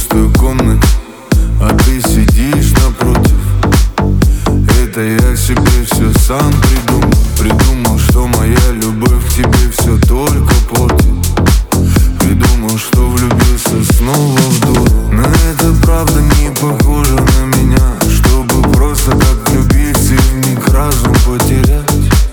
пустой комнате, а ты сидишь напротив. Это я себе все сам придумал, что моя любовь к тебе все только портит. Придумал, что влюбился снова в дуру. Но это правда не похоже на меня, чтобы просто так влюбиться и вмиг разум потерять.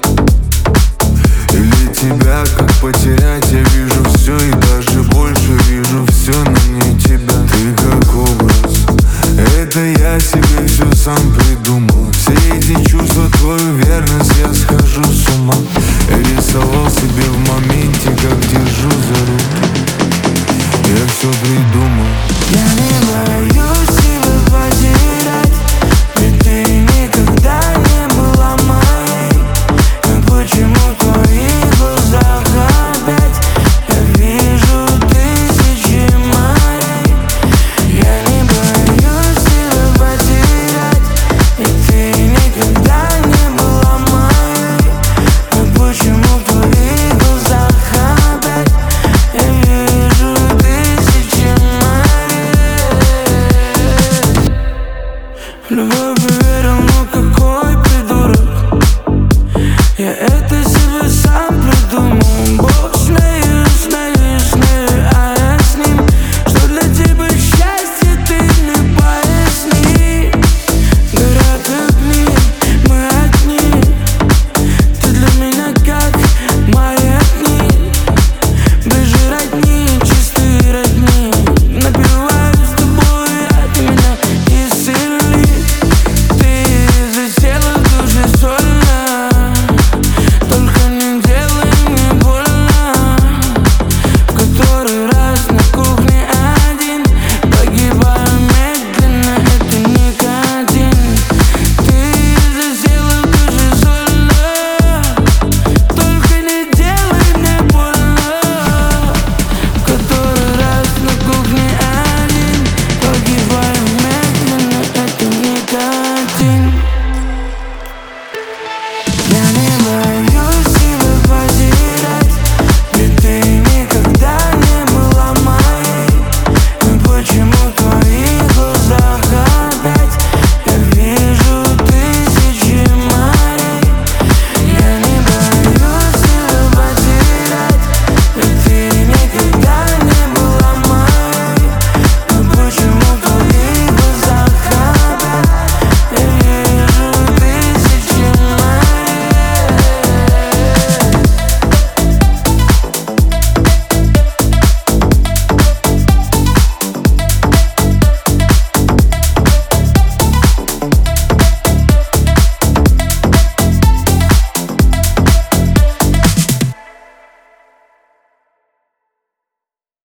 Или тебя как потерять? Я вижу все и даже больше вижу все, но не тебя. Ты как образ, это я себе все сам придумал. Все эти чувства, твою верность, я схожу с ума. Я рисовал себе в моменте, как держу за руку. Я все придумал.